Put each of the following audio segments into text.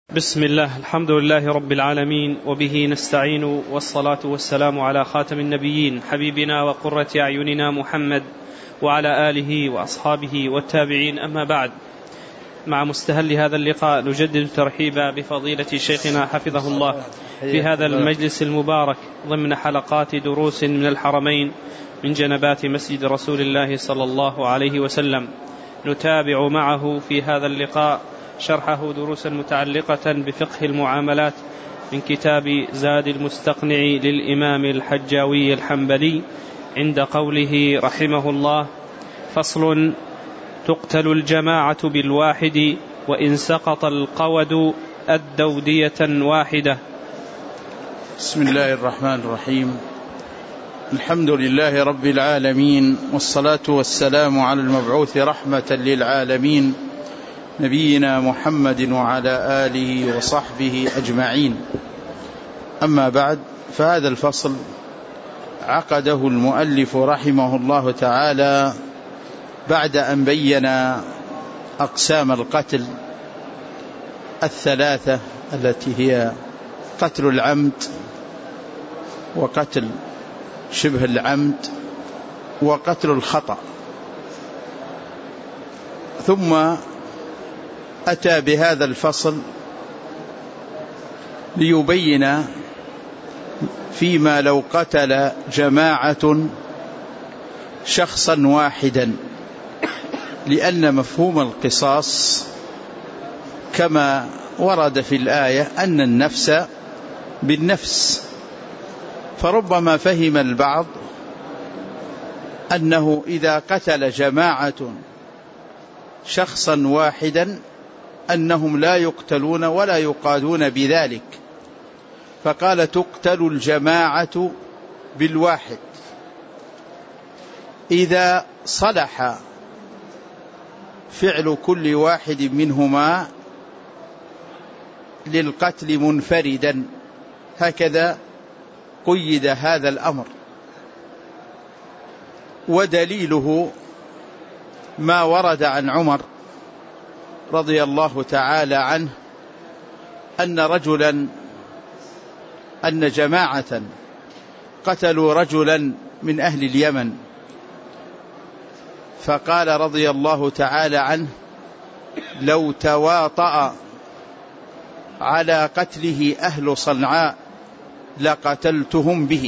بسم الله، الحمد لله رب العالمين، وبه نستعين، والصلاة والسلام على خاتم النبيين حبيبنا وقرة أعيننا محمد وعلى آله وأصحابه والتابعين. أما بعد، مع مستهل هذا اللقاء نجدد الترحيب بفضيلة شيخنا حفظه الله في هذا المجلس المبارك ضمن حلقات دروس من الحرمين من جنبات مسجد رسول الله صلى الله عليه وسلم. نتابع معه في هذا اللقاء شرحه دروسا متعلقة بفقه المعاملات من كتاب زاد المستقنع للإمام الحجاوي الحنبلي عند قوله رحمه الله: فصل: تقتل الجماعة بالواحد، وإن سقط القود أدوا دية واحدة. بسم الله الرحمن الرحيم. الحمد لله رب العالمين، والصلاة والسلام على المبعوث رحمة للعالمين نبينا محمد وعلى آله وصحبه أجمعين. أما بعد، فهذا الفصل عقده المؤلف رحمه الله تعالى بعد أن بين أقسام القتل الثلاثة التي هي قتل العمد، وقتل شبه العمد، وقتل الخطأ. ثم أتى بهذا الفصل ليبين فيما لو قتل جماعة شخصا واحدا، لأن مفهوم القصاص كما ورد في الآية أن النفس بالنفس، فربما فهم البعض أنه إذا قتل جماعة شخصا واحدا أنهم لا يقتلون ولا يقادون بذلك، فقال تقتل الجماعة بالواحد. إذا صلح فعل كل واحد منهما للقتل منفردا، هكذا قيد هذا الأمر. ودليله ما ورد عن عمر رضي الله تعالى عنه أن جماعة قتلوا رجلا من أهل اليمن، فقال رضي الله تعالى عنه: لو تواطأ على قتله أهل صنعاء لقتلتهم به.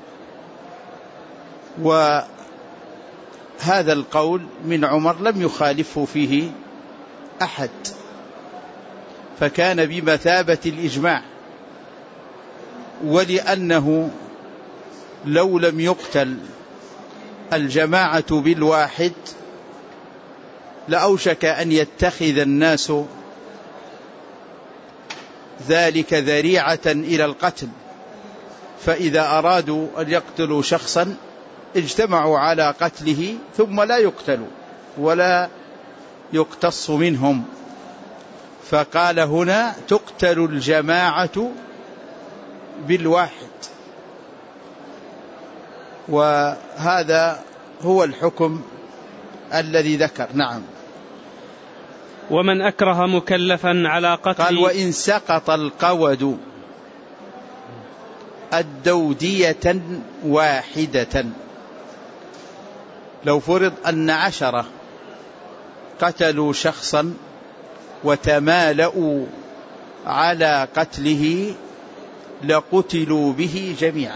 وهذا القول من عمر لم يخالفه فيه أحد، فكان بمثابة الإجماع. ولأنه لو لم يقتل الجماعة بالواحد لأوشك أن يتخذ الناس ذلك ذريعة إلى القتل، فإذا أرادوا أن يقتلوا شخصا اجتمعوا على قتله ثم لا يقتلوا ولا يقتص منهم. فقال هنا تقتل الجماعة بالواحد، وهذا هو الحكم الذي ذكر. نعم. ومن أكره مكلفا على قتل، قال وإن سقط القود أدوا دية واحدة. لو فرض أن 10 قتلوا شخصا وتمالؤوا على قتله لقتلوا به جميعا.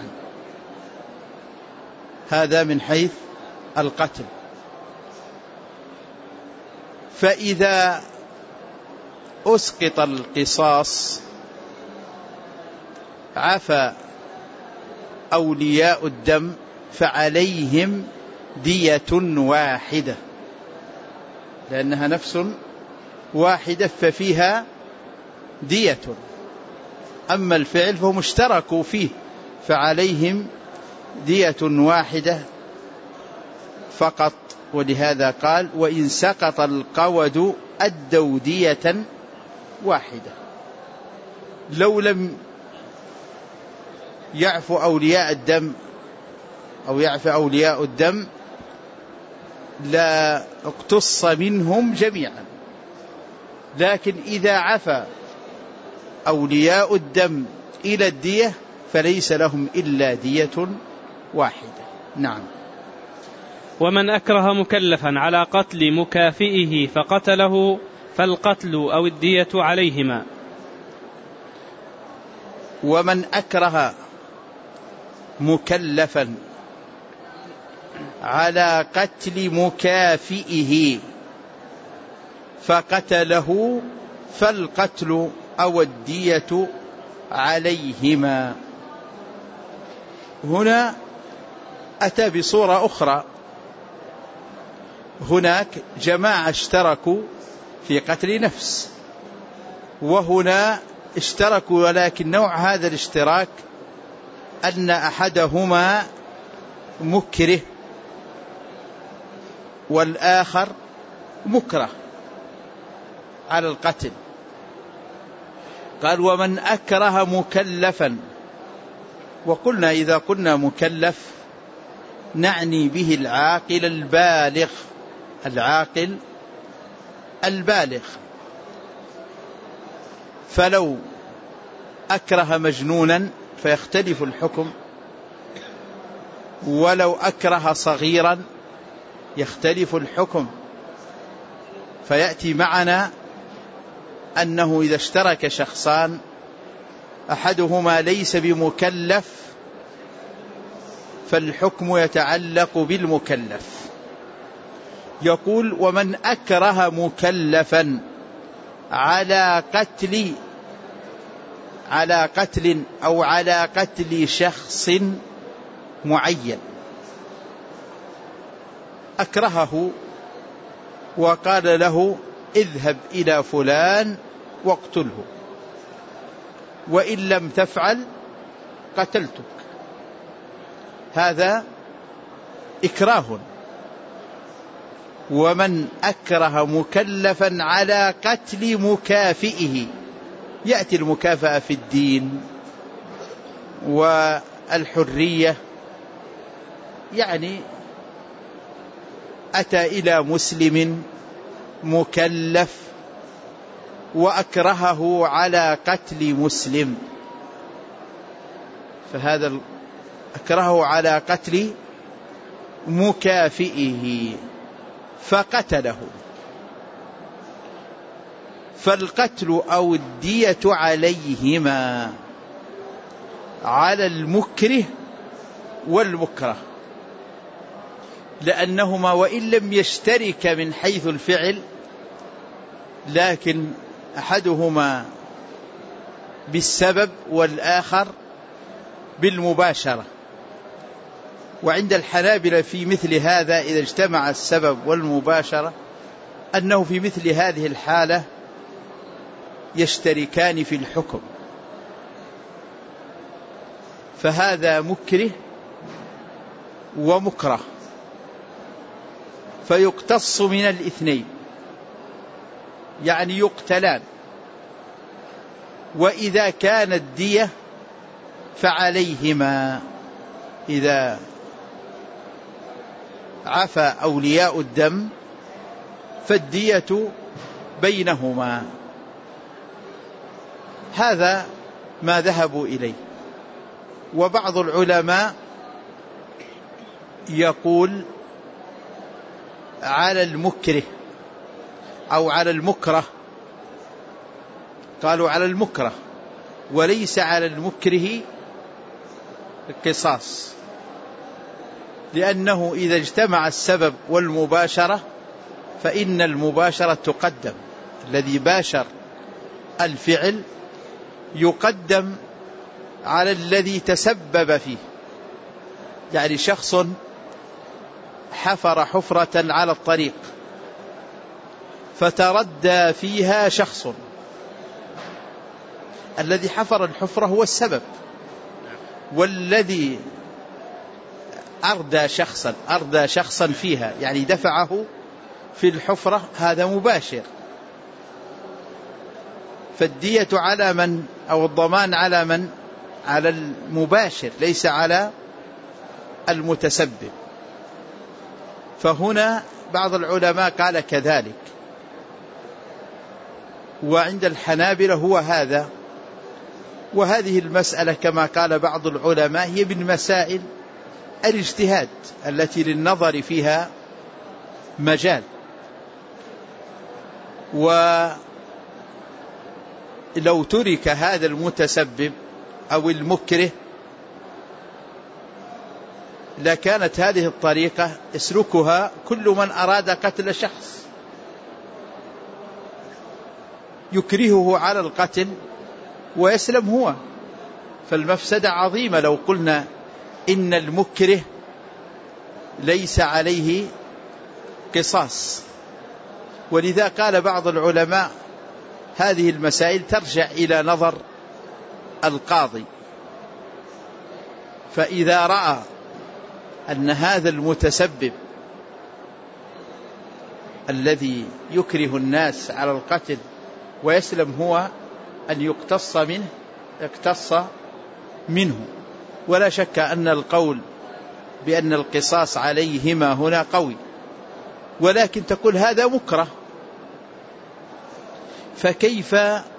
هذا من حيث القتل. فإذا أسقط القصاص عفى أولياء الدم فعليهم دية واحدة، لأنها نفس واحدة ففيها دية. أما الفعل فهم اشتركوا فيه، فعليهم دية واحدة فقط. ولهذا قال وإن سقط القود أدوا دية واحدة. لو لم يعفو أولياء الدم أو يعفى أولياء الدم لا اقتص منهم جميعا، لكن إذا عفى أولياء الدم إلى الدية فليس لهم إلا دية واحدة. نعم. ومن أكره مكلفا على قتل مكافئه فقتله فالقتل أو الدية عليهما. ومن أكره مكلفا على قتل مكافئه فقتله فالقتل أو الدية عليهما. هنا أتى بصورة أخرى. هناك جماعة اشتركوا في قتل نفس، وهنا اشتركوا ولكن نوع هذا الاشتراك أن أحدهما مكره والآخر مكره على القتل. قال ومن أكره مكلفا، وقلنا إذا قلنا مكلف نعني به العاقل البالغ، العاقل البالغ. فلو أكره مجنونا فيختلف الحكم، ولو أكره صغيرا يختلف الحكم. فيأتي معنا أنه إذا اشترك شخصان أحدهما ليس بمكلف فالحكم يتعلق بالمكلف. يقول ومن أكره مكلفا على قتل أو على قتل شخص معين، أكرهه وقال له اذهب إلى فلان واقتله، وإن لم تفعل قتلتك. هذا إكراه. ومن أكره مكلفا على قتل مكافئه، يأتي المكافأة في الدين والحرية، يعني أتى إلى مسلم مكلف وأكرهه على قتل مسلم، فهذا أكرهه على قتل مكافئه فقتله، فالقتل أو الدية عليهما، على المكره والمكره، لأنهما وإن لم يشترك من حيث الفعل لكن أحدهما بالسبب والآخر بالمباشرة. وعند الحنابلة في مثل هذا إذا اجتمع السبب والمباشرة أنه في مثل هذه الحالة يشتركان في الحكم، فهذا مكره ومكره فيقتص من الاثنين، يعني يقتلان. وإذا كانت الدية فعليهما، إذا عفى أولياء الدم فالدية بينهما. هذا ما ذهبوا إليه. وبعض العلماء يقول على المكره أو على المكره، قالوا على المكره وليس على المكره القصاص، لأنه إذا اجتمع السبب والمباشرة فإن المباشرة تقدم، الذي باشر الفعل يقدم على الذي تسبب فيه. يعني شخص حفر حفرة على الطريق فتردى فيها شخص، الذي حفر الحفرة هو السبب، والذي أردى شخصا فيها يعني دفعه في الحفرة هذا مباشر. فالدية على من أو الضمان على من؟ على المباشر ليس على المتسبب. فهنا بعض العلماء قال كذلك. وعند الحنابلة هو هذا وهذه المسألة كما قال بعض العلماء هي من مسائل الاجتهاد التي للنظر فيها مجال. ولو ترك هذا المتسبب أو المكره لكانت هذه الطريقة يسلكها كل من أراد قتل شخص، يكرهه على القتل ويسلم هو، فالمفسدة عظيمة لو قلنا إن المكره ليس عليه قصاص. ولذا قال بعض العلماء هذه المسائل ترجع إلى نظر القاضي، فإذا رأى أن هذا المتسبب الذي يكره الناس على القتل ويسلم هو أن يقتص منه. ولا شك أن القول بأن القصاص عليهما هنا قوي، ولكن تقول هذا مكره، فكيف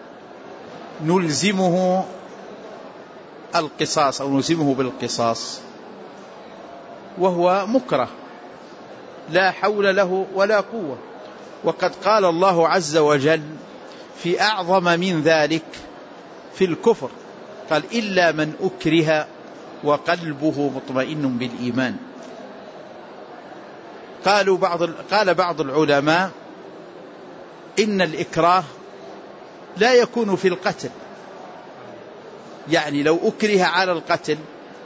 نلزمه القصاص أو نلزمه بالقصاص وهو مكره لا حول له ولا قوة؟ وقد قال الله عز وجل في أعظم من ذلك في الكفر، قال إلا من أكره وقلبه مطمئن بالإيمان. قال بعض العلماء إن الإكراه لا يكون في القتل، يعني لو أكره على القتل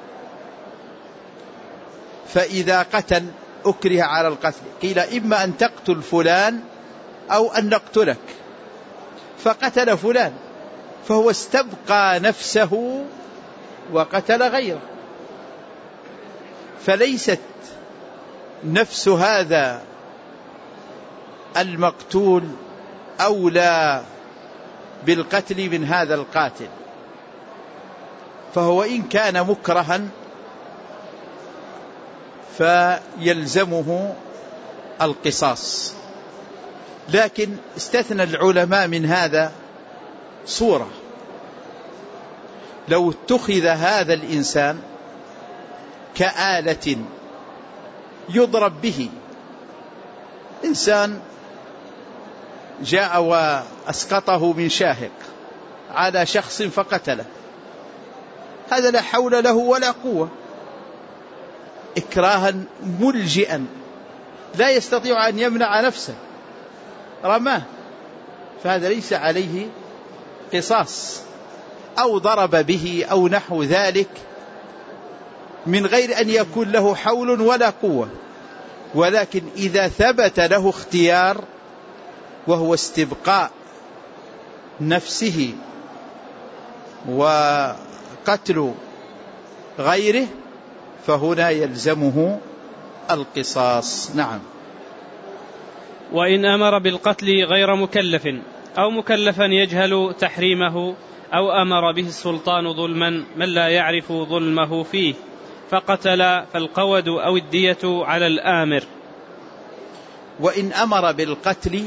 فإذا قتل أكره على القتل قيل إما أن تقتل فلان أو أن نقتلك، فقتل فلان فهو استبقى نفسه وقتل غيره، فليست نفس هذا المقتول أولى بالقتل من هذا القاتل، فهو إن كان مكرها فيلزمه القصاص. لكن استثنى العلماء من هذا صورة، لو اتخذ هذا الإنسان كآلة يضرب به، إنسان جاء وأسقطه من شاهق على شخص فقتله، هذا لا حول له ولا قوة، إكراها ملجئا لا يستطيع أن يمنع نفسه، رماه، فهذا ليس عليه قصاص. أو ضرب به أو نحو ذلك من غير أن يكون له حول ولا قوة. ولكن إذا ثبت له اختيار وهو استبقاء نفسه وقتل غيره فهنا يلزمه القصاص. نعم. وإن أمر بالقتل غير مكلف أو مكلفا يجهل تحريمه أو أمر به السلطان ظلما من لا يعرف ظلمه فيه فقتل فالقود أو الدية على الآمر. وإن أمر بالقتل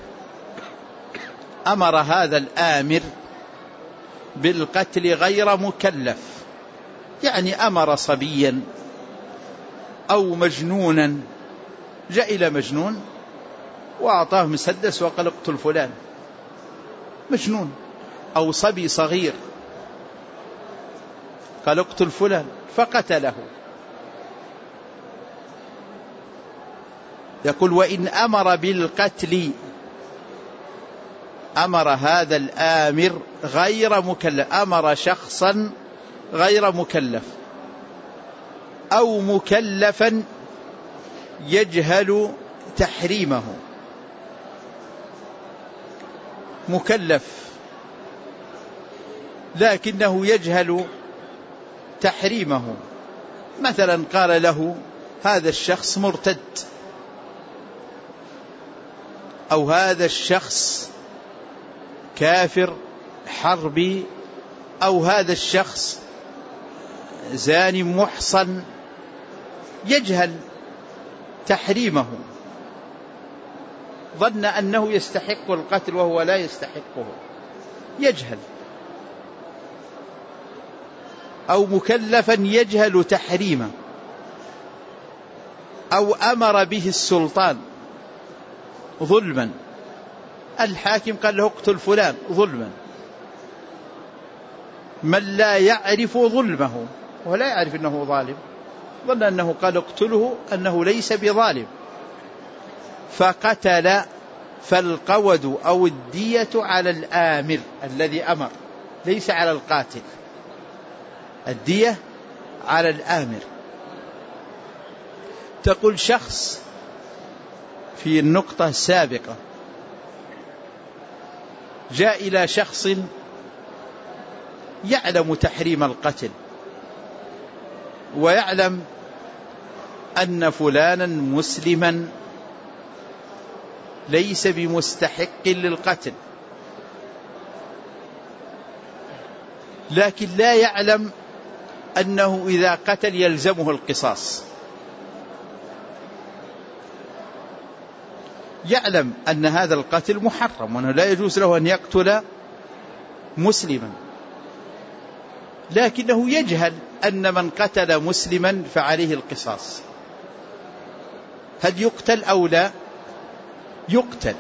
أمر هذا الآمر بالقتل غير مكلف، يعني أمر صبيا أو مجنونا، جاء إلى مجنون وأعطاه مسدس وقال اقتل فلان، مجنون، أو صبي صغير قال اقتل فلان فقتله. يقول وإن أمر بالقتل أمر هذا الآمر غير مكلف، أمر شخصا غير مكلف أو مكلفا يجهل تحريمه، مكلف لكنه يجهل تحريمه، مثلا قال له هذا الشخص مرتد، أو هذا الشخص كافر حربي، أو هذا الشخص زاني محصن، يجهل تحريمه، ظن أنه يستحق القتل وهو لا يستحقه، يجهل، أو مكلفا يجهل تحريمه أو أمر به السلطان ظلما، الحاكم قال له اقتل فلان ظلما، من لا يعرف ظلمه ولا يعرف أنه ظالم، ظن أنه قال اقتله أنه ليس بظالم فقتل، فالقود أو الدية على الآمر الذي أمر، ليس على القاتل، الدية على الآمر. تقول شخص في النقطة السابقة جاء إلى شخص يعلم تحريم القتل ويعلم أن فلانا مسلما ليس بمستحق للقتل، لكن لا يعلم أنه إذا قتل يلزمه القصاص، يعلم أن هذا القتل محرم وأنه لا يجوز له أن يقتل مسلما، لكنه يجهل أن من قتل مسلما فعليه القصاص، هل يقتل أو لا؟ يقتل،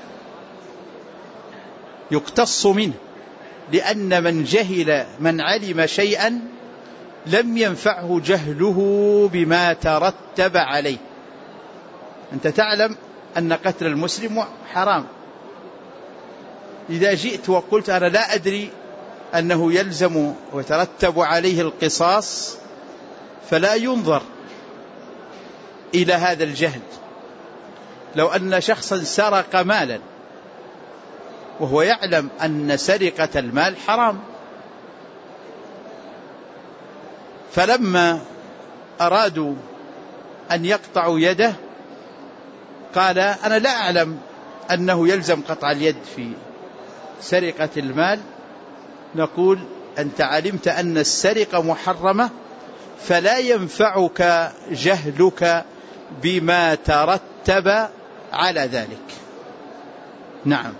يقتص منه، لأن من جهل، من علم شيئا لم ينفعه جهله بما ترتب عليه. أنت تعلم أن قتل المسلم حرام، إذا جئت وقلت أنا لا أدري أنه يلزم وترتب عليه القصاص فلا ينظر إلى هذا الجهل. لو أن شخصا سرق مالا وهو يعلم أن سرقة المال حرام، فلما أرادوا أن يقطعوا يده قال أنا لا أعلم أنه يلزم قطع اليد في سرقة المال، نقول أنت علمت أن السرقة محرمة فلا ينفعك جهلك بما ترتب على ذلك. نعم.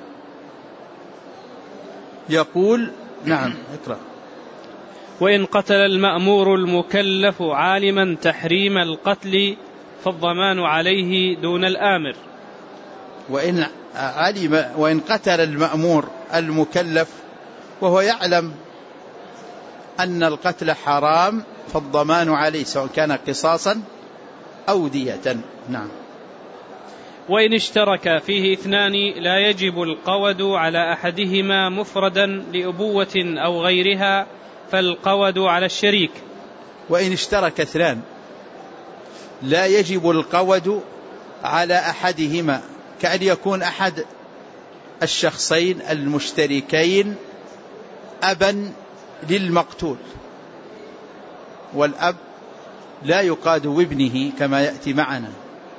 يقول نعم اقرأ. وإن قتل المأمور المكلف عالما تحريم القتل فالضمان عليه دون الآمر. وإن قتل المأمور المكلف وهو يعلم أن القتل حرام فالضمان عليه سواء كان قصاصا أو دية. نعم. وإن اشترك فيه اثنان لا يجب القود على أحدهما مفردا لأبوة أو غيرها فالقود على الشريك. وإن اشترك اثنان لا يجب القود على أحدهما، كأن يكون أحد الشخصين المشتركين أبا للمقتول، والأب لا يقاد بابنه كما يأتي معنا،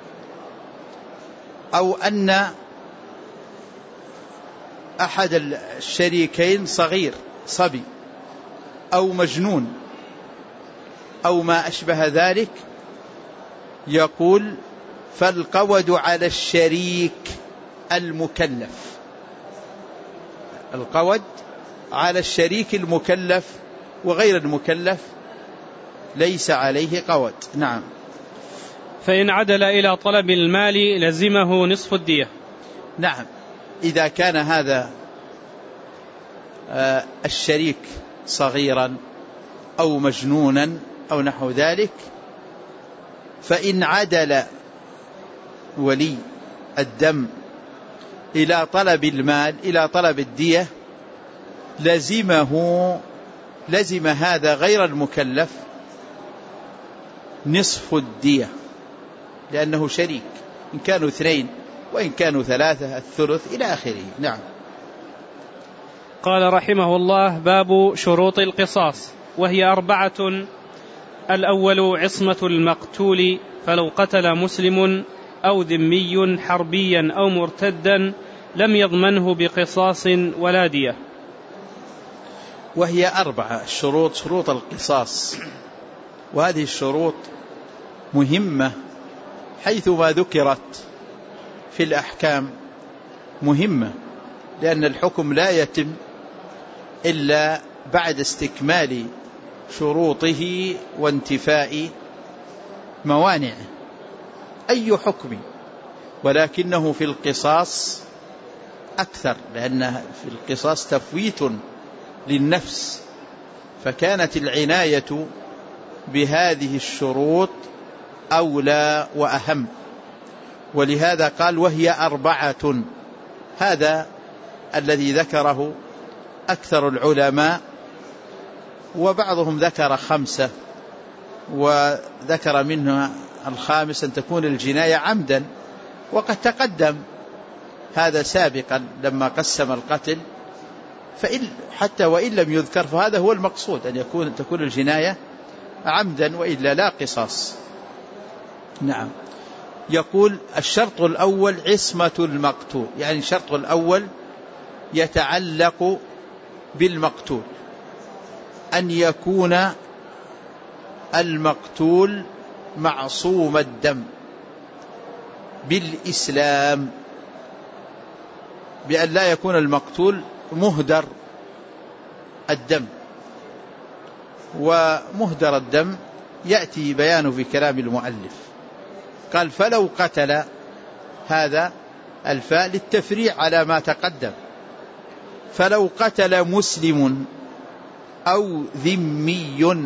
أو أن أحد الشريكين صغير صبي أو مجنون أو ما أشبه ذلك، يقول فالقود على الشريك المكلف، القود على الشريك المكلف، وغير المكلف ليس عليه قود. نعم. فإن عدل إلى طلب المال لزمه نصف الدية. نعم، إذا كان هذا الشريك صغيرا أو مجنونا أو نحو ذلك، فإن عدل ولي الدم إلى طلب المال إلى طلب الدية لزم هذا غير المكلف نصف الدية، لأنه شريك، إن كانوا اثنين وإن كانوا ثلاثة الثلث إلى آخره. نعم. قال رحمه الله: باب شروط القصاص، وهي 4: الأول عصمة المقتول، فلو قتل مسلم أو ذمي حربيا أو مرتدا لم يضمنه بقصاص ولا دية. وهي 4 شروط، شروط القصاص، وهذه الشروط مهمة حيثما ذكرت في الأحكام مهمة، لأن الحكم لا يتم إلا بعد استكمال شروطه وانتفاء موانعه أي حكم، ولكنه في القصاص أكثر، لأن في القصاص تفويت للنفس، فكانت العناية بهذه الشروط أولى وأهم، ولهذا قال وهي 4. هذا الذي ذكره أكثر العلماء، وبعضهم ذكر 5 وذكر منها الخامس أن تكون الجناية عمدا، وقد تقدم هذا سابقا لما قسم القتل، حتى وإن لم يذكر فهذا هو المقصود، أن تكون الجناية عمدا، وإلا لا قصاص. نعم. يقول الشرط الأول عصمة المقتول، يعني الشرط الأول يتعلق بالمقتول، أن يكون المقتول معصوم الدم بالإسلام، بأن لا يكون المقتول مهدر الدم. ومهدر الدم يأتي بيانه في كلام المؤلف، قال فلو قتل، هذا الفاء للتفريع على ما تقدم، فلو قتل مسلم أو ذمي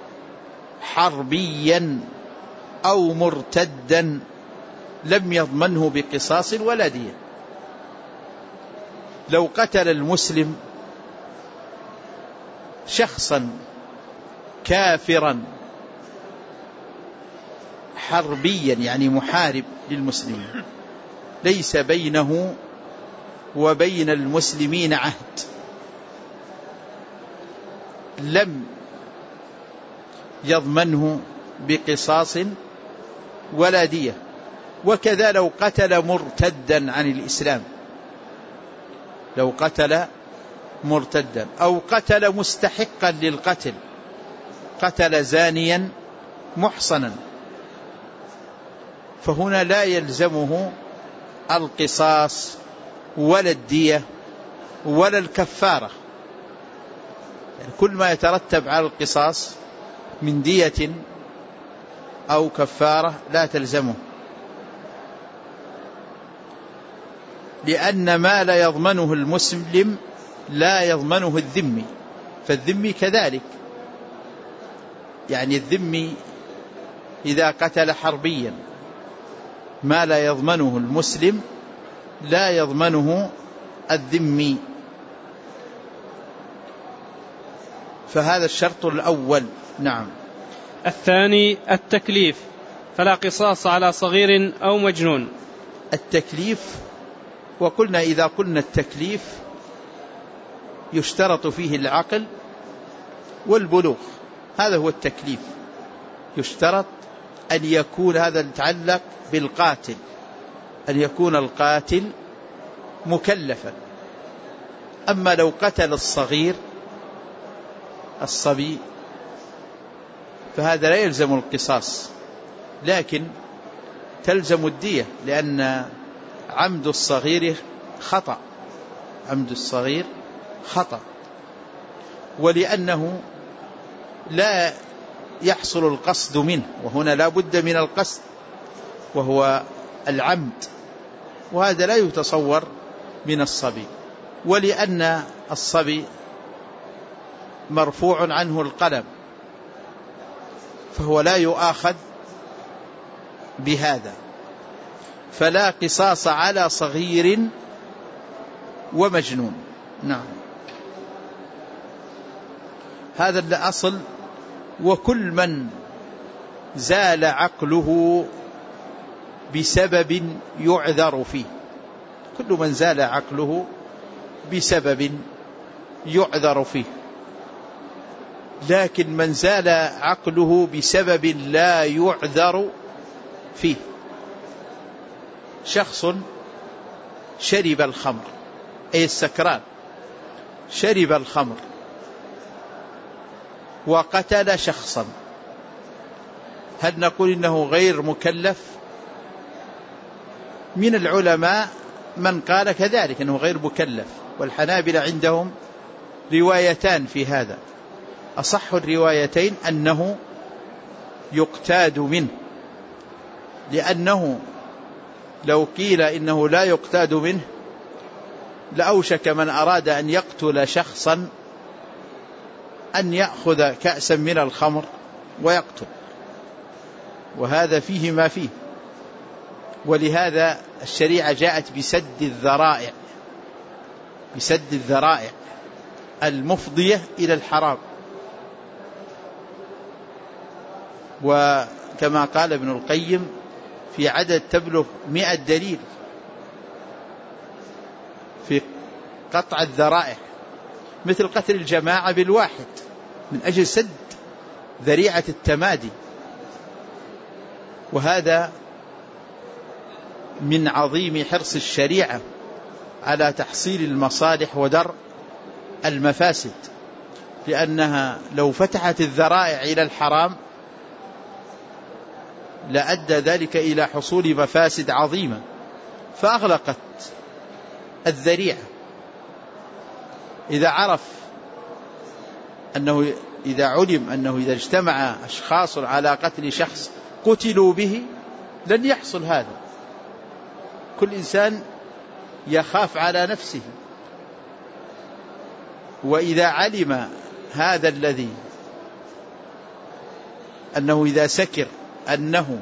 حربيا أو مرتدا لم يضمنه بقصاص ولا دية. لو قتل المسلم شخصا كافرا حربيا، يعني محارب للمسلمين، ليس بينه وبين المسلمين عهد، لم يضمنه بقصاص ولا دية. وكذا لو قتل مرتدا عن الإسلام، لو قتل مرتدا أو قتل مستحقا للقتل، قتل زانيا محصنا، فهنا لا يلزمه القصاص ولا الدية ولا الكفارة، يعني كل ما يترتب على القصاص من دية أو كفارة لا تلزمه، لأن ما لا يضمنه المسلم لا يضمنه الذمي، فالذمي كذلك، يعني الذمي إذا قتل حربيا ما لا يضمنه المسلم لا يضمنه الذمي، فهذا الشرط الأول. نعم. الثاني التكليف، فلا قصاص على صغير أو مجنون. التكليف، وقلنا إذا قلنا التكليف يشترط فيه العقل والبلوغ، هذا هو التكليف، يشترط أن يكون، هذا يتعلق بالقاتل، أن يكون القاتل مكلفا. أما لو قتل الصغير الصبي فهذا لا يلزم القصاص، لكن تلزم الدية، لأن عمد الصغير خطأ، عمد الصغير خطأ، ولأنه لا يحصل القصد منه، وهنا لا بد من القصد وهو العمد، وهذا لا يتصور من الصبي، ولأن الصبي مرفوع عنه القلم فهو لا يؤاخذ بهذا، فلا قصاص على صغير ومجنون. نعم، هذا الأصل. وكل من زال عقله بسبب يعذر فيه، كل من زال عقله بسبب يعذر فيه، لكن من زال عقله بسبب لا يعذر فيه، شخص شرب الخمر، أي السكران شرب الخمر وقتل شخصا، هل نقول إنه غير مكلف؟ من العلماء من قال كذلك أنه غير مكلف، والحنابلة عندهم روايتان في هذا، أصح الروايتين أنه يقتاد منه، لأنه لو قيل إنه لا يقتاد منه لأوشك من أراد أن يقتل شخصا أن يأخذ كأسا من الخمر ويقتل، وهذا فيه ما فيه. ولهذا الشريعة جاءت بسد الذرائع المفضية إلى الحرام. وكما قال ابن القيم في عدد تبلغ 100 دليل في قطع الذرائع، مثل قتل الجماعة بالواحد من أجل سد ذريعة التمادي. وهذا من عظيم حرص الشريعة على تحصيل المصالح ودرء المفاسد، لأنها لو فتحت الذرائع إلى الحرام لأدى ذلك إلى حصول مفاسد عظيمة، فأغلقت الذريعة. إذا علم أنه إذا اجتمع أشخاص على قتل شخص قتلوا به لن يحصل هذا. كل إنسان يخاف على نفسه. وإذا علم هذا الذي أنه إذا سكر أنه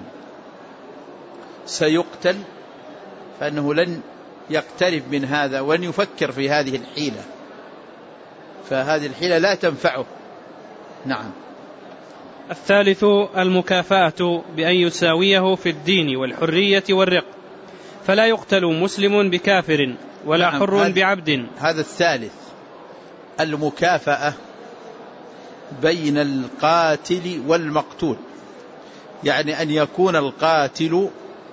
سيقتل فأنه لن يقترب من هذا ولن يفكر في هذه الحيلة، فهذه الحيلة لا تنفعه. نعم. الثالث المكافأة بأن يساويه في الدين والحرية والرق، فلا يقتل مسلم بكافر ولا حر بعبد. هذا الثالث، المكافأة بين القاتل والمقتول، يعني أن يكون القاتل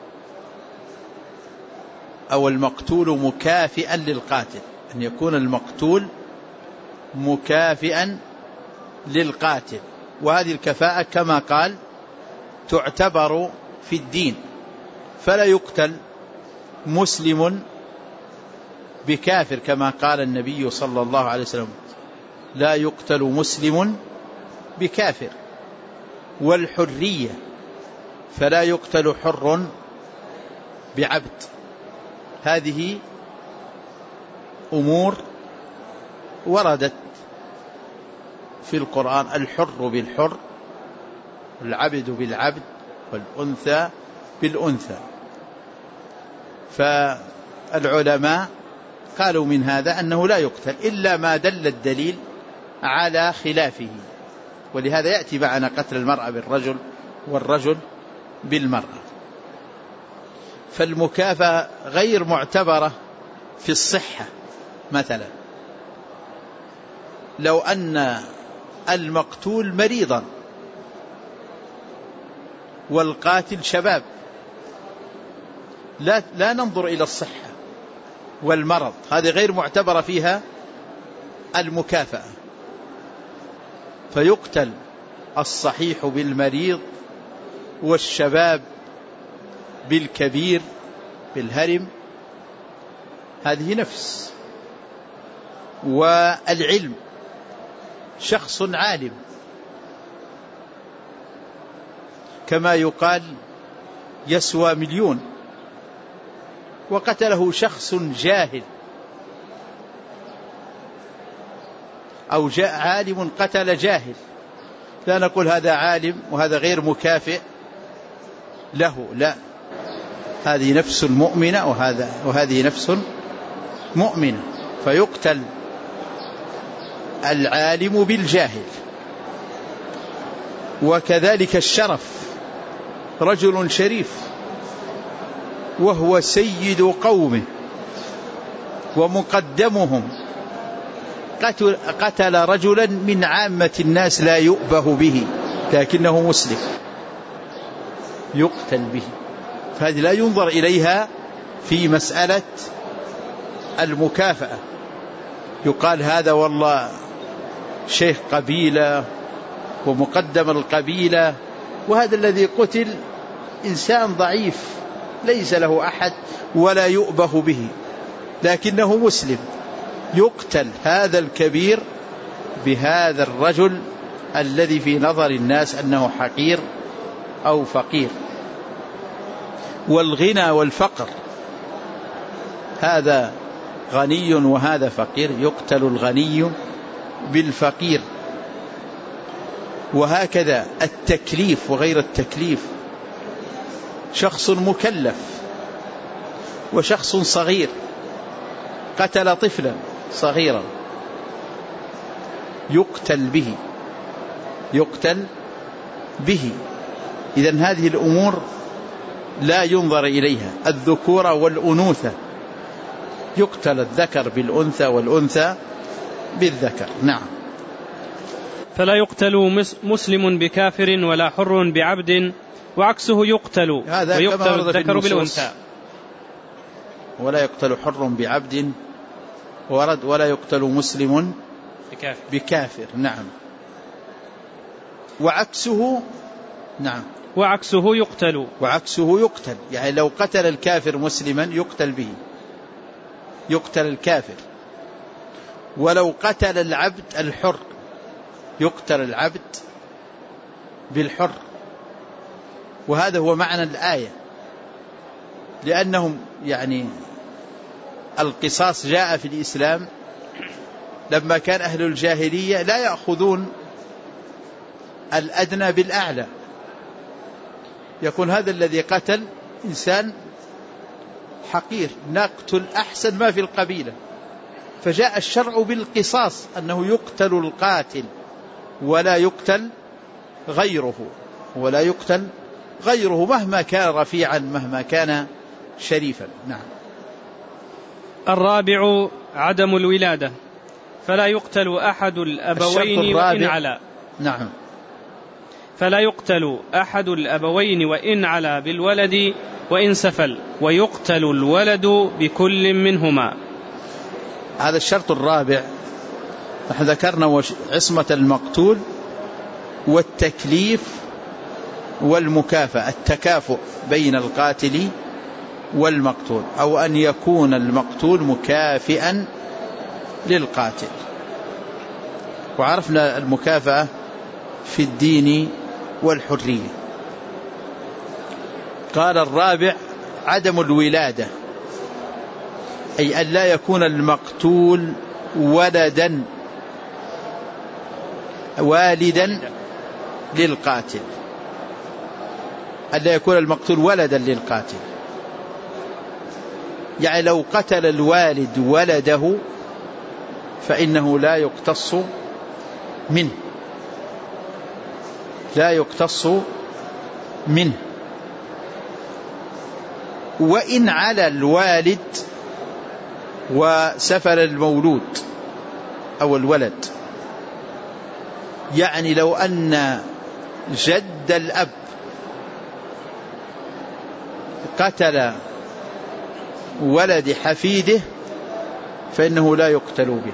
أو المقتول مكافئا للقاتل، أن يكون المقتول مكافئا للقاتل. وهذه الكفاءة كما قال تعتبر في الدين، فلا يقتل مسلم بكافر كما قال النبي صلى الله عليه وسلم: لا يقتل مسلم بكافر. والحرية، فلا يقتل حر بعبد. هذه أمور وردت في القرآن: الحر بالحر، والعبد بالعبد، والأنثى بالأنثى. فالعلماء قالوا من هذا أنه لا يقتل إلا ما دل الدليل على خلافه، ولهذا يأتي معنا قتل المرأة بالرجل والرجل بالمرأة. فالمكافأة غير معتبرة في الصحة. مثلا لو أن المقتول مريضا والقاتل شباب، لا ننظر إلى الصحة والمرض، هذه غير معتبرة فيها المكافأة، فيقتل الصحيح بالمريض والشباب بالكبير بالهرم. هذه نفس. والعلم، شخص عالم كما يقال يسوى مليون، وقتله شخص جاهل، أو جاء عالم قتل جاهل، لا نقول هذا عالم وهذا غير مكافئ له، لا، هذه نفس مؤمنة وهذه نفس مؤمنة، فيقتل العالم بالجاهل. وكذلك الشرف، رجل شريف وهو سيد قومه ومقدمهم قتل رجلا من عامة الناس لا يؤبه به لكنه مسلم، يقتل به. فهذه لا ينظر إليها في مسألة المكافأة. يقال هذا والله شيخ قبيلة ومقدم القبيلة، وهذا الذي قتل إنسان ضعيف ليس له أحد ولا يؤبه به لكنه مسلم، يقتل هذا الكبير بهذا الرجل الذي في نظر الناس أنه حقير أو فقير. والغنى والفقر، هذا غني وهذا فقير، يقتل الغني بالفقير. وهكذا التكليف وغير التكليف، شخص مكلف وشخص صغير قتل طفلا صغيرا يقتل به. إذن هذه الأمور لا ينظر إليها، الذكورة والأنوثة، يقتل الذكر بالأنثى والأنثى بالذكر. نعم. فلا يقتل مسلم بكافر ولا حر بعبد، وعكسه يقتل ويقتل الذكر بالأنثى. ولا يقتل حر بعبد ورد، ولا يقتل مسلم بكافر. نعم. وعكسه، نعم، وعكسه يقتل، يعني لو قتل الكافر مسلما يقتل به، يقتل الكافر. ولو قتل العبد الحر يقتل العبد بالحر. وهذا هو معنى الآية، لأنهم يعني القصاص جاء في الإسلام لما كان أهل الجاهلية لا يأخذون الأدنى بالأعلى، يكون هذا الذي قتل إنسان حقير، نقتل أحسن ما في القبيلة. فجاء الشرع بالقصاص، أنه يقتل القاتل ولا يقتل غيره مهما كان رفيعا، مهما كان شريفا. نعم. الرابع عدم الولادة، فلا يقتل أحد الأبوين وإن علا. نعم. فلا يقتل أحد الأبوين وإن علا بالولد وإن سفل، ويقتل الولد بكل منهما. هذا الشرط الرابع. نحن ذكرنا عصمة المقتول والتكليف والمكافأة، التكافؤ بين القاتل والمقتول، أو أن يكون المقتول مكافئا للقاتل. وعرفنا المكافأة في الدين والحرية. قال الرابع عدم الولادة، أي أن لا يكون المقتول والدا للقاتل، أن لا يكون المقتول ولدا للقاتل. يعني لو قتل الوالد ولده فإنه لا يقتص منه. وإن على الوالد وسفل المولود أو الولد، يعني لو أن جد الأب قتل ولد حفيده فإنه لا يقتل به.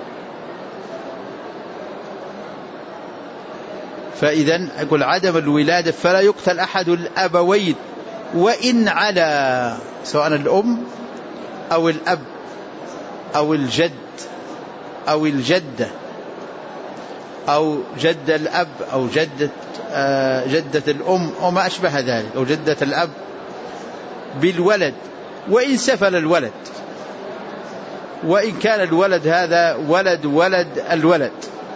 فإذن أقول عدم الولادة، فلا يقتل أحد الأبوين وإن على، سواء الأم أو الأب أو الجد أو الجدة أو جد الأب أو جدة الأم أو ما أشبه ذلك، أو جدة الأب بالولد، وإن سفل الولد، وإن كان الولد هذا ولد الولد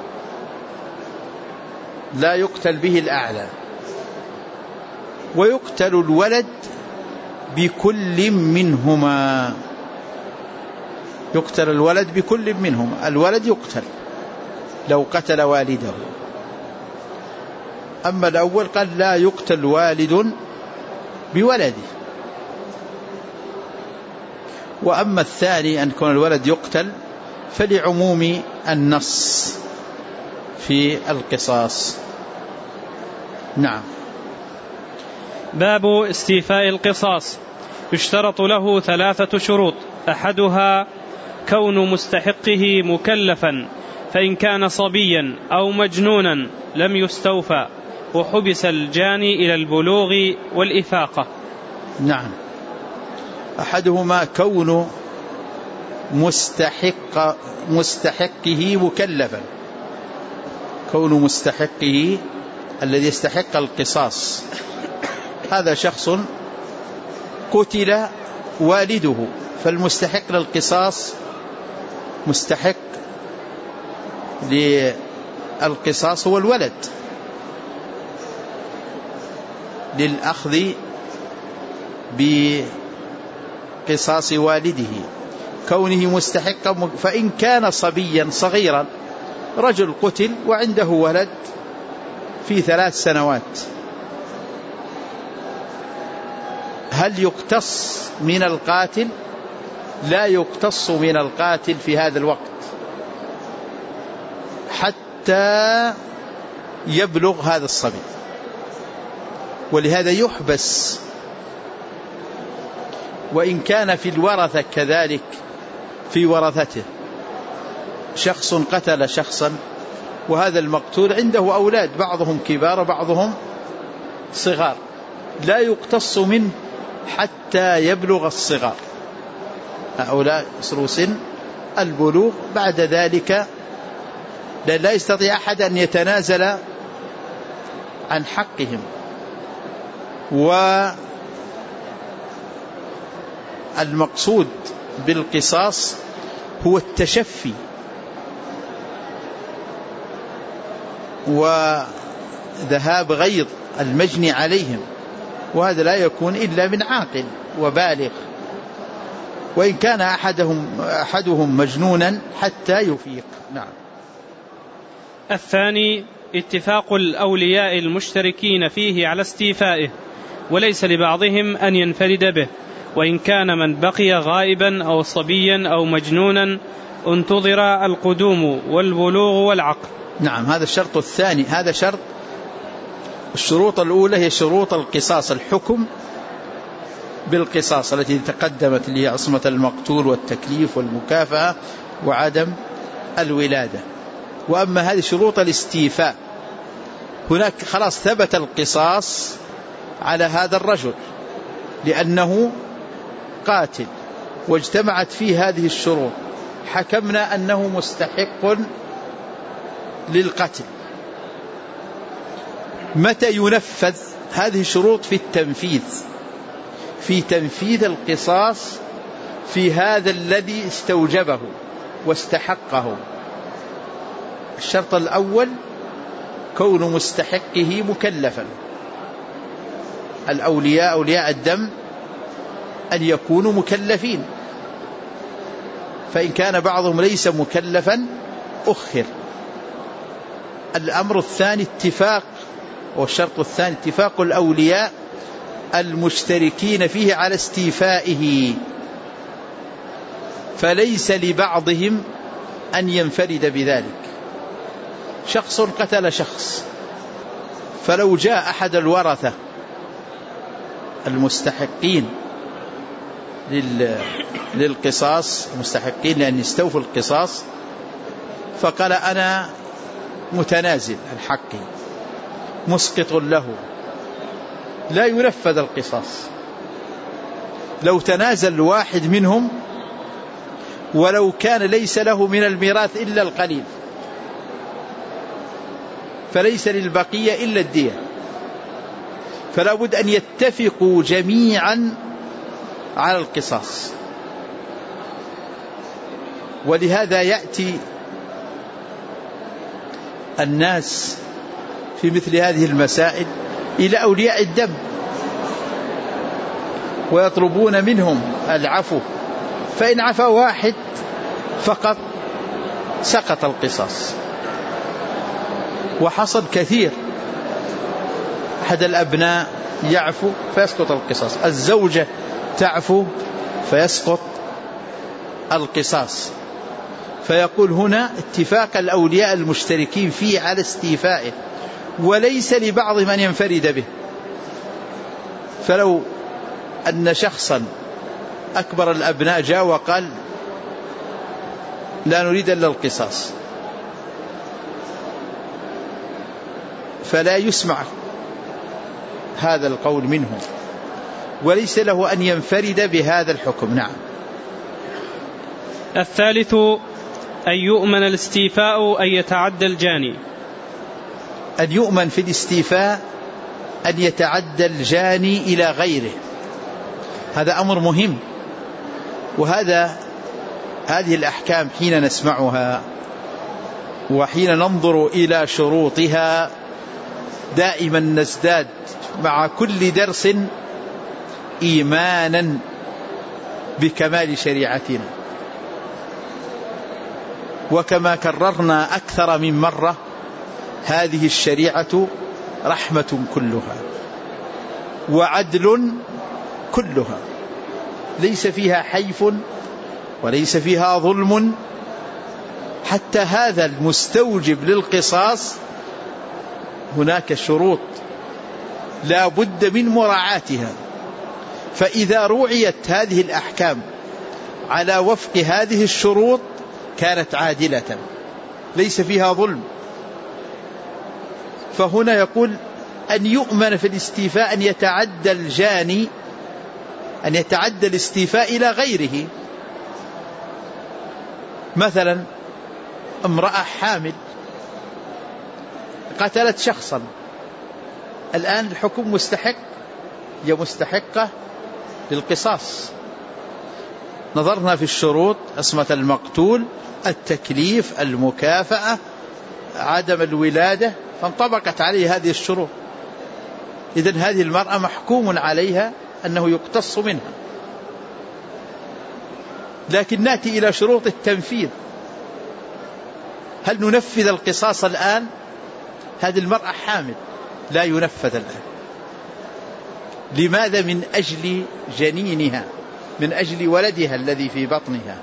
لا يقتل به الأعلى. ويقتل الولد بكل منهما، يقتل الولد بكل منهما. الولد يقتل لو قتل والده. أما الأول قال لا يقتل والد بولده. وأما الثاني أن يكون الولد يقتل فلعموم النص في القصاص. نعم. باب استيفاء القصاص. يشترط له 3 شروط، أحدها كون مستحقه مكلفا، فإن كان صبيا أو مجنونا لم يستوفى، وحبس الجاني إلى البلوغ والإفاقة. نعم. أحدهما كون مستحقه مكلفا، كون مستحقه الذي يستحق القصاص هذا شخص قتل والده، فالمستحق للقصاص مستحق للقصاص هو الولد للأخذ بقصاص والده كونه مستحقا. فإن كان صبيا صغيرا، رجل قتل وعنده ولد في 3 سنوات، هل يقتص من القاتل؟ لا يقتص من القاتل في هذا الوقت حتى يبلغ هذا الصبي، ولهذا يحبس. وإن كان في الورثة كذلك، في ورثته شخص قتل شخصا وهذا المقتول عنده أولاد بعضهم كبار بعضهم صغار، لا يقتص منه حتى يبلغ الصغار، هؤلاء يصلوا سن البلوغ. بعد ذلك لا يستطيع أحد أن يتنازل عن حقهم. والمقصود بالقصاص هو التشفي وذهاب غيظ المجني عليهم، وهذا لا يكون إلا من عاقل وبالغ، وإن كان أحدهم مجنونا حتى يفيق. نعم. الثاني اتفاق الأولياء المشتركين فيه على استيفائه، وليس لبعضهم أن ينفرد به، وإن كان من بقي غائبا أو صبيا أو مجنونا انتظر القدوم والبلوغ والعقل. نعم، هذا الشرط الثاني. هذا شرط. الشروط الأولى هي شروط القصاص، الحكم بالقصاص التي تقدمت لي عصمة المقتول والتكليف والمكافأة وعدم الولادة. وأما هذه شروط الاستيفاء، هناك خلاص ثبت القصاص على هذا الرجل لأنه قاتل واجتمعت فيه هذه الشروط، حكمنا أنه مستحق للقتل. متى ينفذ هذه الشروط؟ في التنفيذ، في تنفيذ القصاص في هذا الذي استوجبه واستحقه. الشرط الأول كون مستحقه مكلفا. الأولياء أولياء الدم أن يكونوا مكلفين، فإن كان بعضهم ليس مكلفا أخر. الأمر الثاني اتفاق، والشرط الثاني اتفاق الأولياء المشتركين فيه على استيفائه، فليس لبعضهم أن ينفرد بذلك. شخص قتل شخص، فلو جاء أحد الورثة المستحقين للقصاص، المستحقين لأن يستوفوا القصاص، فقال أنا متنازل عن حقي مسقط له، لا ينفذ القصاص. لو تنازل واحد منهم ولو كان ليس له من الميراث إلا القليل، فليس للبقية إلا الدية، فلا بد أن يتفقوا جميعا على القصاص. ولهذا يأتي الناس في مثل هذه المسائل إلى أولياء الدم ويطلبون منهم العفو، فإن عفى واحد فقط سقط القصاص. وحصل كثير، أحد الأبناء يعفو فيسقط القصاص، الزوجة تعفو فيسقط القصاص. فيقول هنا اتفاق الأولياء المشتركين فيه على استيفائه، وليس لبعض من ينفرد به. فلو أن شخصا أكبر الأبناء جاء وقال لا نريد إلا القصاص، فلا يسمع هذا القول منه، وليس له أن ينفرد بهذا الحكم. نعم. الثالث أن يؤمن الاستيفاء أن يتعدى الجاني، أن يؤمن في الاستيفاء أن يتعدى الجاني إلى غيره، هذا أمر مهم. هذه الأحكام حين نسمعها وحين ننظر إلى شروطها دائما نزداد مع كل درس إيمانا بكمال شريعتنا. وكما كررنا أكثر من مرة، هذه الشريعة رحمة كلها وعدل كلها، ليس فيها حيف وليس فيها ظلم. حتى هذا المستوجب للقصاص هناك شروط لا بد من مراعاتها، فإذا رعيت هذه الأحكام على وفق هذه الشروط كانت عادلة ليس فيها ظلم. فهنا يقول أن يؤمن في الاستيفاء أن يتعدى الجاني، أن يتعدى الاستيفاء إلى غيره. مثلا امرأة حامل قتلت شخصا، الآن الحكم مستحق، هي مستحقة للقصاص. نظرنا في الشروط: عصمة المقتول، التكليف، المكافأة، عدم الولادة، فانطبقت عليه هذه الشروط. إذن هذه المرأة محكوم عليها أنه يقتص منها. لكن نأتي إلى شروط التنفيذ، هل ننفذ القصاص الآن؟ هذه المرأة حامل، لا ينفذ الآن. لماذا؟ من أجل جنينها، من أجل ولدها الذي في بطنها،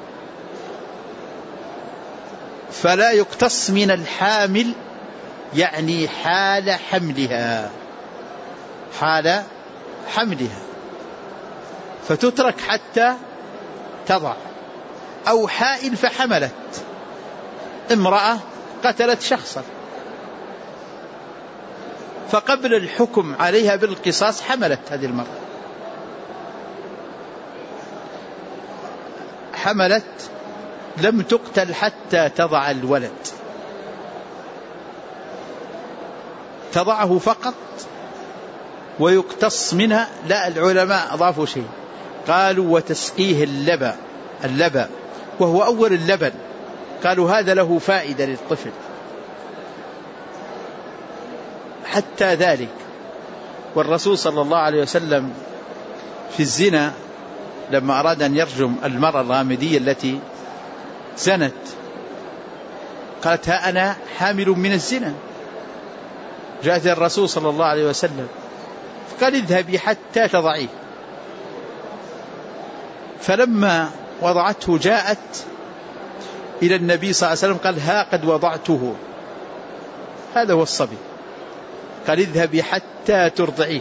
فلا يقتص من الحامل، يعني حال حملها، حال حملها، فتترك حتى تضع. أو حائل فحملت، امرأة قتلت شخصا فقبل الحكم عليها بالقصاص حملت هذه المرأة، حملت لم تقتل حتى تضع الولد، تضعه فقط ويقتص منها. لا، العلماء أضافوا شيء، قالوا وتسقيه اللبن وهو أول اللبن، قالوا هذا له فائدة للطفل حتى ذلك. والرسول صلى الله عليه وسلم في الزنا لما أراد أن يرجم المرأة الغامدية التي زنت، قالت: ها أنا حامل من الزنا. جاءت الرسول صلى الله عليه وسلم فقال: اذهبي حتى تضعيه. فلما وضعته جاءت إلى النبي صلى الله عليه وسلم قال: ها قد وضعته، هذا هو الصبي. قال: اذهبي حتى ترضعيه.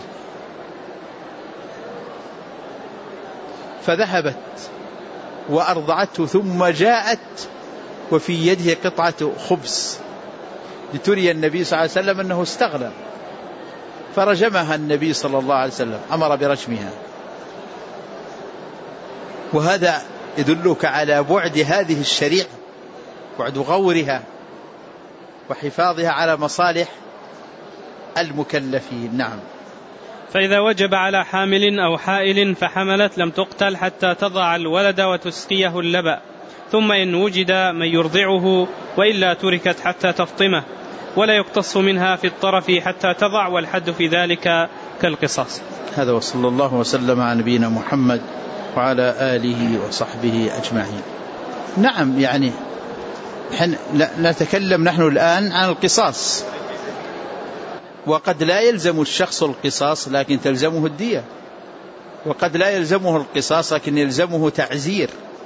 فذهبت وأرضعته، ثم جاءت وفي يده قطعة خبز لتري النبي صلى الله عليه وسلم أنه استغنى، فرجمها النبي صلى الله عليه وسلم، أمر برجمها. وهذا يدلك على بعد هذه الشريعة، بعد غورها وحفاظها على مصالح المكلفين. نعم. فإذا وجب على حامل أو حائل فحملت لم تقتل حتى تضع الولد وتسقيه اللبن، ثم إن وجد من يرضعه وإلا تركت حتى تفطمه، ولا يقتص منها في الطرف حتى تضع، والحد في ذلك كالقصاص. هذا وصلى الله وسلم على نبينا محمد وعلى آله وصحبه أجمعين. نعم، يعني نتكلم نحن الآن عن القصاص، وقد لا يلزم الشخص القصاص لكن تلزمه الدية، وقد لا يلزمه القصاص لكن يلزمه تعزير.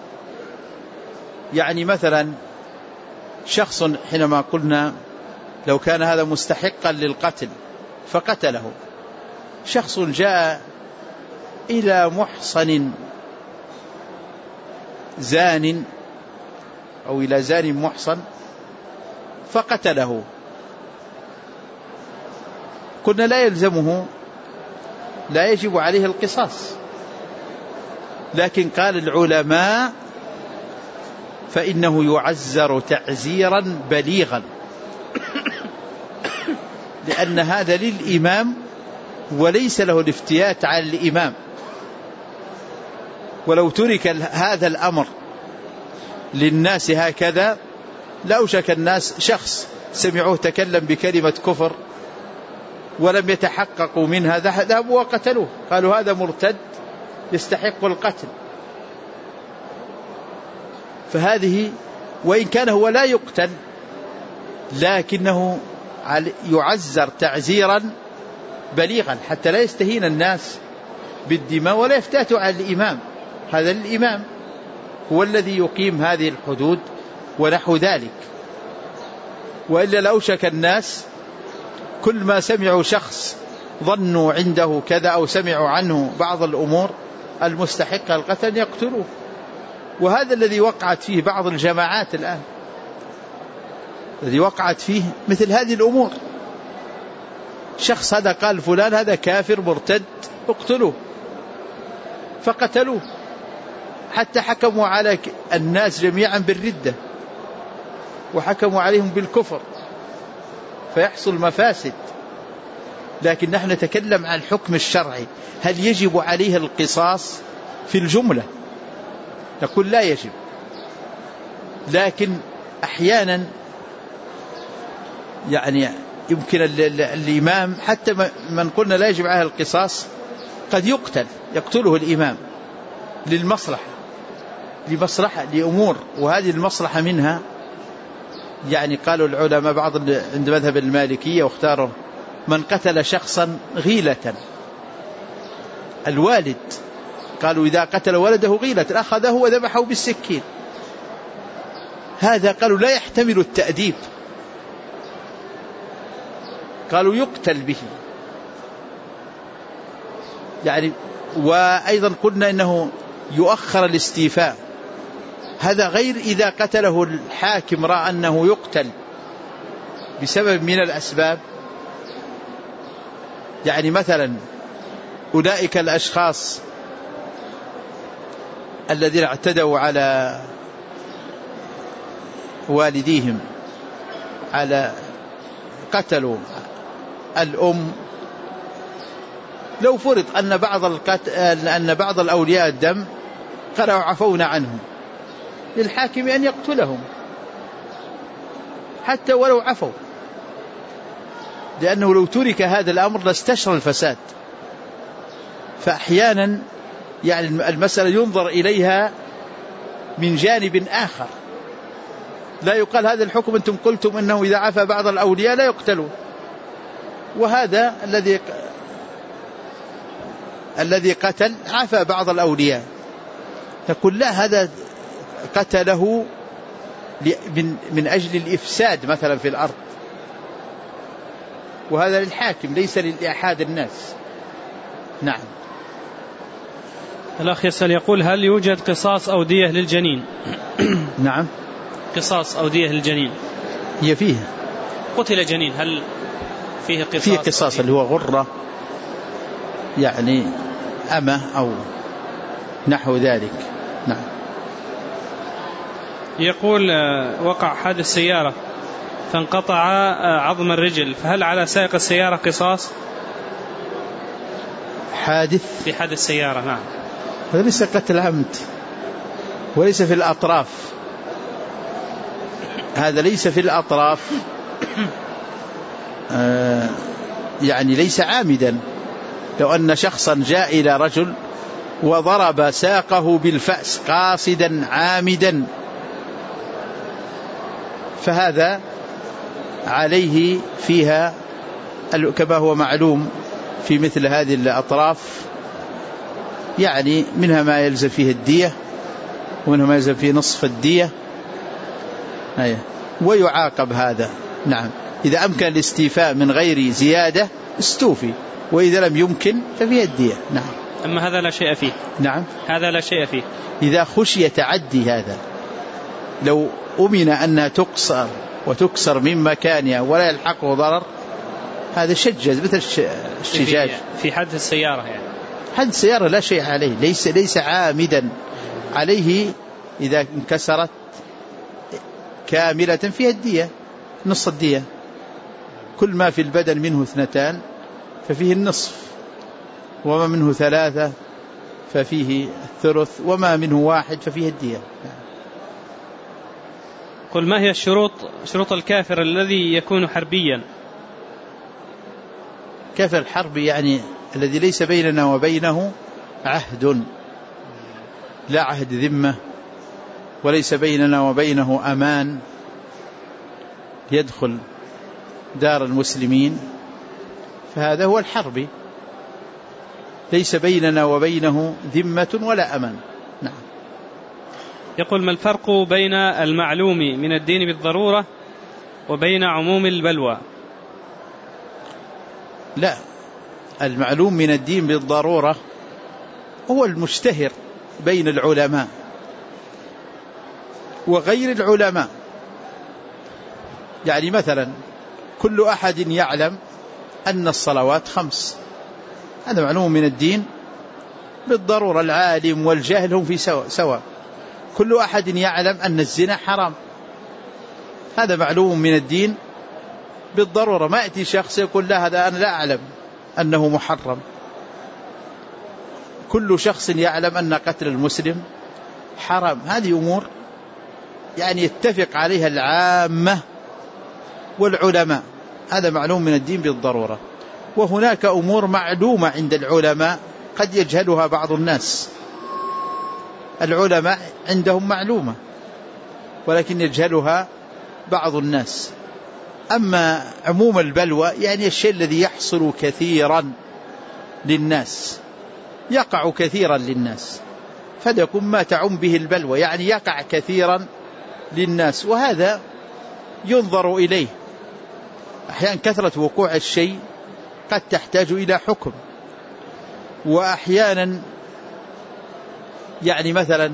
يعني مثلا شخص حينما قلنا لو كان هذا مستحقا للقتل فقتله، شخص جاء إلى محصن زان أو إلى زان محصن فقتله، قلنا لا يلزمه، لا يجب عليه القصاص، لكن قال العلماء فإنه يعزر تعزيرا بليغا لأن هذا للإمام وليس له الافتيات على الإمام. ولو ترك هذا الأمر للناس هكذا لأوشك الناس، شخص سمعوه تكلم بكلمة كفر ولم يتحققوا منها ذهبوا وقتلوه، قالوا هذا مرتد يستحق القتل. فهذه وإن كان هو لا يقتل لكنه يعزر تعزيرا بليغا حتى لا يستهين الناس بالدماء ولا يفتاتوا على الإمام. هذا الإمام هو الذي يقيم هذه الحدود ونحو ذلك. وإلا لأوشك الناس كل ما سمعوا شخص ظنوا عنده كذا أو سمعوا عنه بعض الأمور المستحقة القتل يقتلوه. وهذا الذي وقعت فيه بعض الجماعات الآن، الذي وقعت فيه مثل هذه الأمور. شخص هذا قال فلان هذا كافر مرتد اقتلوه، فقتلوه حتى حكموا على الناس جميعا بالردة وحكموا عليهم بالكفر، فيحصل مفاسد. لكن نحن نتكلم عن الحكم الشرعي، هل يجب عليه القصاص في الجملة؟ نقول لا يجب، لكن أحيانا يعني يمكن الإمام حتى من قلنا لا يجب عليه القصاص قد يقتله الإمام لمصلحة لأمور، وهذه المصلحة منها يعني قالوا العلماء بعض عند مذهب المالكية واختاروا من قتل شخصا غيلة، الوالد قالوا إذا قتل ولده غيلة أخذه وذبحه بالسكين، هذا قالوا لا يحتمل التأديب، قالوا يقتل به يعني. وأيضا قلنا إنه يؤخر الاستيفاء، هذا غير إذا قتله الحاكم رأى أنه يقتل بسبب من الأسباب. يعني مثلا أولئك الأشخاص الذين اعتدوا على والديهم، على قتلوا الأم، لو فرض أن بعض الأولياء الدم قالوا عفونا عنهم، للحاكم أن يقتلهم حتى ولو عفوا، لأنه لو ترك هذا الأمر لاستشرى الفساد. فأحيانا يعني المسألة ينظر إليها من جانب آخر، لا يقال هذا الحكم أنتم قلتم أنه إذا عفى بعض الأولياء لا يقتلون، وهذا الذي قتل عفى بعض الأولياء، تقول لا هذا قتله من أجل الإفساد مثلا في الأرض، وهذا للحاكم ليس لأحد الناس. نعم. الأخ يسأل يقول هل يوجد قصاص أو دية للجنين؟ نعم، قصاص أو دية للجنين هي فيه قتل جنين، هل فيه قصاص؟ فيه قصاص اللي هو غرة يعني أمة أو نحو ذلك. نعم. يقول وقع حادث سيارة فانقطع عظم الرجل، فهل على سائق السيارة قصاص؟ في حادث سيارة. نعم. هذا ليس قتل عمد وليس في الأطراف، هذا ليس في الأطراف يعني ليس عامدا. لو أن شخصا جاء إلى رجل وضرب ساقه بالفأس قاصدا عامدا فهذا عليه فيها كما هو معلوم في مثل هذه الأطراف، يعني منها ما يلزم فيه الدية ومنها ما يلزم فيه نصف الدية، ويعاقب هذا. نعم. إذا أمكن الاستيفاء من غير زيادة استوفي، وإذا لم يمكن ففيه الدية. نعم. أما هذا لا شيء فيه. نعم. هذا لا شيء فيه. إذا خشي تعدي هذا، لو أمن أنها تقصر وتكسر من مكانها ولا يلحقه ضرر، هذا شجز مثل الشجاج. في حادث السيارة يعني حادث السيارة لا شيء عليه، ليس عامدا عليه. إذا انكسرت كاملة فيها الدية، نص الدية. كل ما في البدن منه 2 ففيه النصف، وما منه 3 ففيه الثلث، وما منه 1 ففيه الدية. قل ما هي شروط الكافر الذي يكون حربيا؟ كافر الحرب يعني الذي ليس بيننا وبينه عهد، لا عهد ذمة، وليس بيننا وبينه أمان يدخل دار المسلمين، فهذا هو الحربي، ليس بيننا وبينه ذمة ولا أمان. نعم. يقول: ما الفرق بين المعلوم من الدين بالضرورة وبين عموم البلوى؟ لا، المعلوم من الدين بالضرورة هو المشتهر بين العلماء وغير العلماء. يعني مثلا كل أحد يعلم أن الصلوات 5، هذا معلوم من الدين بالضرورة، العالم والجاهل هم في سواء. كل أحد يعلم أن الزنا حرام، هذا معلوم من الدين بالضرورة. ما يأتي شخص يقول لا، هذا أنا لا أعلم أنه محرم. كل شخص يعلم أن قتل المسلم حرام. هذه أمور يعني يتفق عليها العامة والعلماء، هذا معلوم من الدين بالضرورة. وهناك أمور معلومة عند العلماء قد يجهلها بعض الناس. العلماء عندهم معلومة ولكن يجهلها بعض الناس. أما عموم البلوى يعني الشيء الذي يحصل كثيرا للناس، يقع كثيرا للناس، فليكن ما تعم به البلوى، يعني يقع كثيرا للناس، وهذا ينظر إليه. أحيانا كثرة وقوع الشيء قد تحتاج إلى حكم، وأحيانا يعني مثلا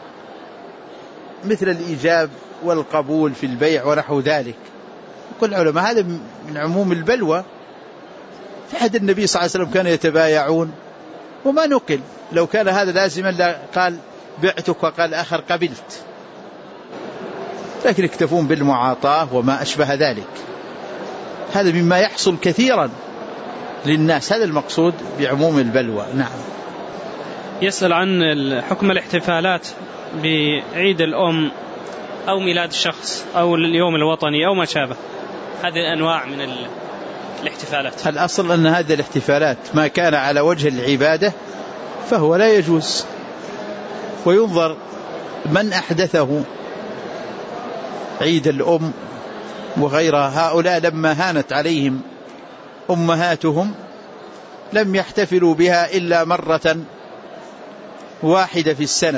مثل الإيجاب والقبول في البيع ونحو ذلك. كل علماء هذا من عموم البلوى. في عهد النبي صلى الله عليه وسلم كانوا يتبايعون وما نقل، لو كان هذا لازما قال بعتك وقال آخر قبلت، لكن يكتفون بالمعاطاة وما أشبه ذلك. هذا مما يحصل كثيرا للناس، هذا المقصود بعموم البلوى. نعم. يسأل عن حكم الاحتفالات بعيد الأم أو ميلاد الشخص أو اليوم الوطني أو ما شابه، هذه الأنواع من الاحتفالات. الأصل أن هذه الاحتفالات ما كان على وجه العبادة فهو لا يجوز، وينظر من أحدثه. عيد الأم وغيرها، هؤلاء لما هانت عليهم أمهاتهم لم يحتفلوا بها إلا مرة واحدة في السنة.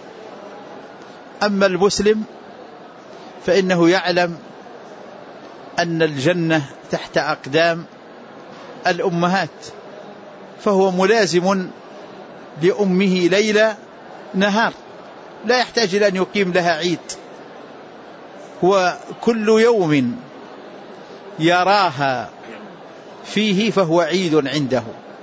أما المسلم فإنه يعلم أن الجنة تحت أقدام الأمهات، فهو ملازم لأمه ليلة نهار، لا يحتاج إلى أن يقيم لها عيد. وكل يوم يراها فيه فهو عيد عنده.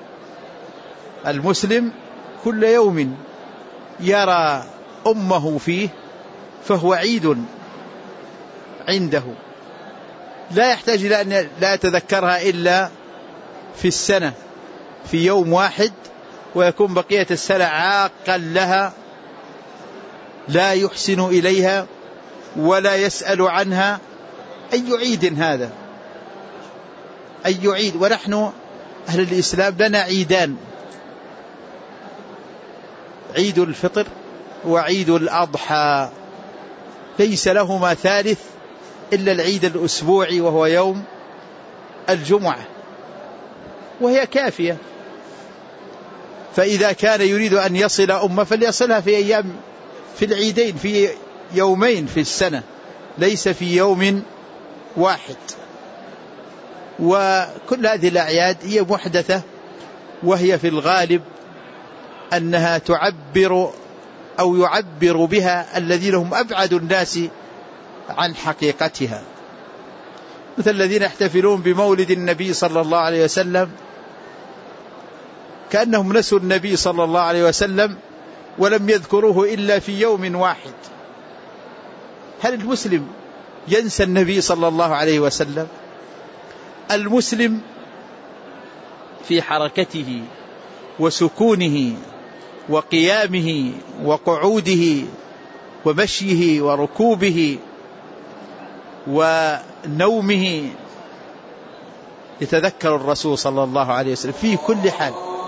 المسلم كل يوم يرى أمه فيه فهو عيد عنده، لا يحتاج إلى أن لا يتذكرها إلا في السنة في يوم واحد، ويكون بقية السنة عاقا لها، لا يحسن إليها ولا يسأل عنها. أي عيد هذا؟ أي عيد؟ ونحن أهل الإسلام لنا عيدان، عيد الفطر وعيد الأضحى، ليس لهما ثالث إلا العيد الأسبوعي وهو يوم الجمعة، وهي كافية. فإذا كان يريد أن يصل أمه فليصلها في أيام، في العيدين، في يومين في السنة، ليس في يوم واحد. وكل هذه الأعياد هي محدثة، وهي في الغالب أنها تعبر أو يعبر بها الذين هم أبعد الناس عن حقيقتها، مثل الذين يحتفلون بمولد النبي صلى الله عليه وسلم كأنهم نسوا النبي صلى الله عليه وسلم ولم يذكروه إلا في يوم واحد. هل المسلم ينسى النبي صلى الله عليه وسلم؟ المسلم في حركته وسكونه وقيامه وقعوده ومشيه وركوبه ونومه يتذكر الرسول صلى الله عليه وسلم في كل حال.